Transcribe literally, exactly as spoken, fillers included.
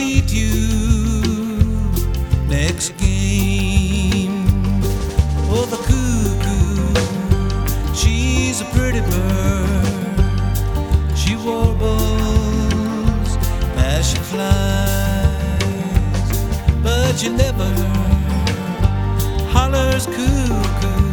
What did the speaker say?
meet you next game. Oh, the cuckoo, she's a pretty bird. She warbles as she flies, but she never hollers cuckoo.